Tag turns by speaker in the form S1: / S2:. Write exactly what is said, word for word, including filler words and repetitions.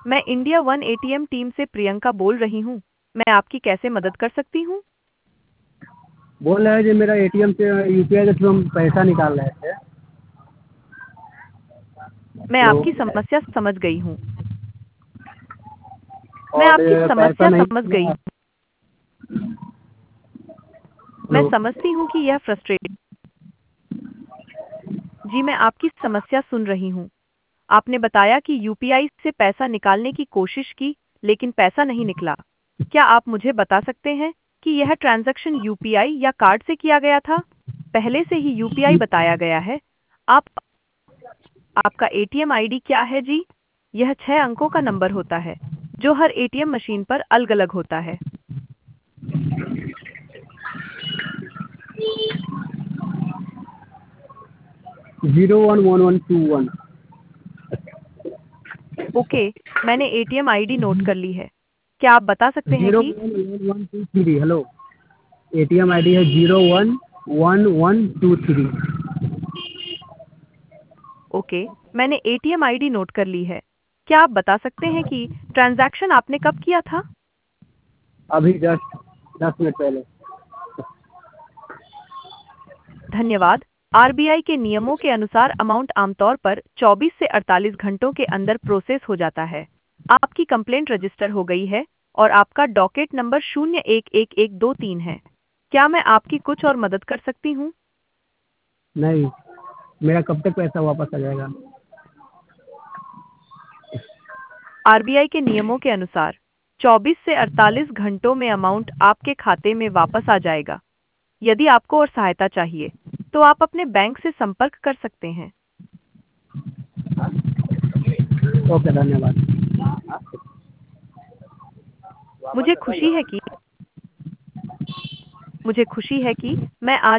S1: मैं India one ATM team से प्रियंका बोल रही हूँ। मैं आपकी कैसे मदद कर सकती हूँ?
S2: बोल रहे हैं जी मेरा एटीएम से यूपीआई के थ्रू हम पैसा निकाल रहे थे।
S1: मैं
S2: हेलो।
S1: आपकी समस्या समझ गई हूँ। मैं
S2: और
S1: आपकी
S2: पैसा
S1: समस्या
S2: नहीं
S1: समझ गई
S2: निकला।
S1: हूँ। मैं
S2: हेलो।
S1: समझती हूँ कि यह फ्रस्ट्रेट जी, मैं आपकी समस्या सुन रही हूँ। आपने बताया कि यूपीआई से पैसा निकालने की कोशिश की, लेकिन पैसा नहीं निकला। क्या आप मुझे बता सकते हैं कि यह ट्रांज़ैक्शन यूपीआई या कार्ड से किया गया था? पहले से ही यूपीआई बताया गया है। आप आपका एटीएम आईडी क्या है जी? यह छह अंकों का नंबर होता है, जो हर एटीएम मशीन पर अलग-अलग होता है।
S2: Zero one one one two one.
S1: Okay, मैंने एटीएम आईडी नोट कर ली है। क्या आप बता सकते हैं
S2: जीरो
S1: कि
S2: one one one two three. Hello. ATM ID है zero one one one two three.
S1: Okay, मैंने एटीएम आईडी नोट कर ली है। क्या आप बता सकते हैं कि ट्रांज़ैक्शन आपने कब किया था?
S2: अभी जस्ट दस मिनट पहले।
S1: धन्यवाद। आरबीआई के नियमों के अनुसार अमाउंट आमतौर पर चौबीस से अड़तालीस घंटों के अंदर प्रोसेस हो जाता है। आपकी कंप्लेंट रजिस्टर हो गई है और आपका डॉकेट नंबर शून्य एक एक एक दो तीन है। क्या मैं आपकी कुछ और मदद कर सकती हूँ?
S2: नहीं, मेरा कब तक पैसा वापस आ जाएगा?
S1: आरबीआई के नियमों के अनुसार चौबीस से अड़तालीस घंटों में अमाउंट आपके खाते में वापस आ जाएगा। यदि आपको और सहायता चाहिए, तो आप अपने बैंक से संपर्क कर सकते हैं।
S2: ओके, धन्यवाद।
S1: मुझे खुशी है कि मुझे खुशी है कि मैं आज